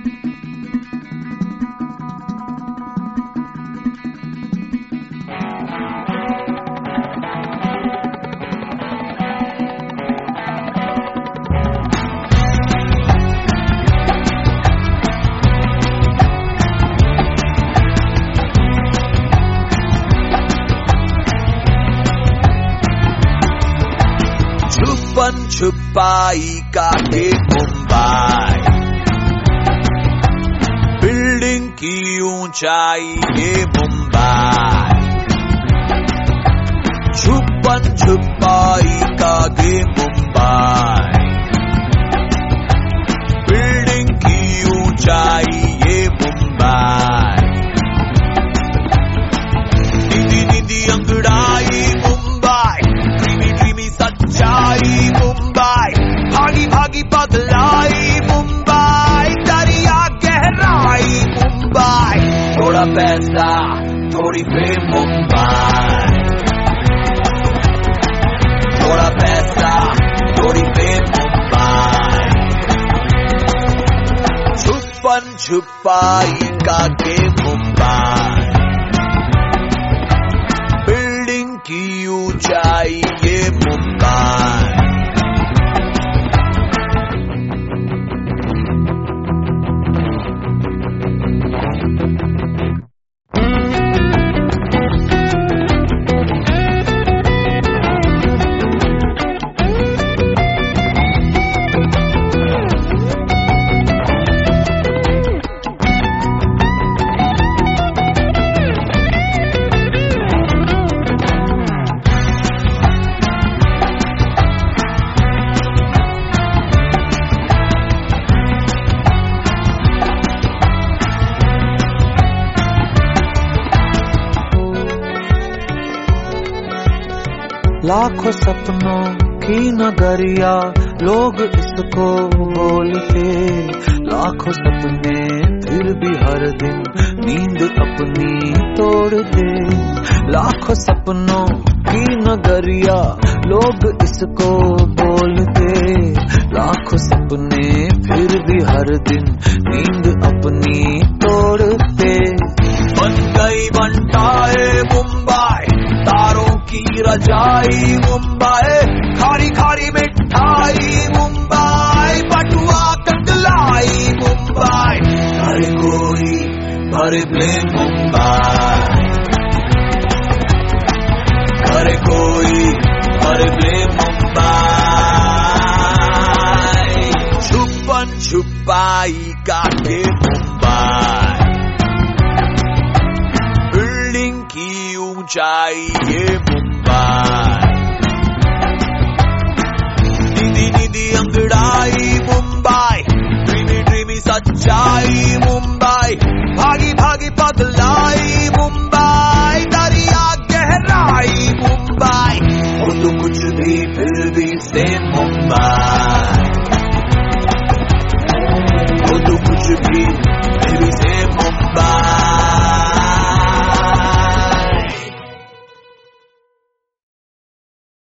छुपाई काटे मुंबई, बिल्डिंग की ऊंचाई ये मुंबई, छुपन छुपाई काटे मुंबई, बिल्डिंग की ऊंचाई ये मुंबई, नींदी नींदी अंगड़ाई मुंबई, ड्रीमी ड्रीमी सच्चाई मुंबई, भागी भागी पगलाई मुंबई, दरिया गहराई मुंबई, थोड़ा पैसा थोड़ी फेम मुंबई, थोड़ा पैसा थोड़ी फेम मुंबई, छुपन छुपाई काटे मुंबई, बिल्डिंग की ऊंचाई ये मुंबई। लाखों सपनों की नगरिया लोग इसको बोलते, लाखों सपने फिर भी हर दिन नींद अपनी तोड़ते, लाखों सपनों की नगरिया लोग इसको बोलते, लाखों सपने फिर भी हर दिन नींद अपनी तोड़ते, बन गई बनटाए मुंबई, तारों की रजाई मुंबई, खारी खारी मिठाई मुंबई, बटुआ कंगलाई मुंबई, हर कोई भरे प्लेन मुंबई, हर कोई भरे प्लेन मुंबई, छुपन छुपाई काटे मुंबई, बिल्डिंग की ऊंचाई ये मुंबई, नींदी नींदी अंगड़ाई मुंबई, ड्रीमी ड्रीमी सच्चाई मुंबई, भागी भागी पगला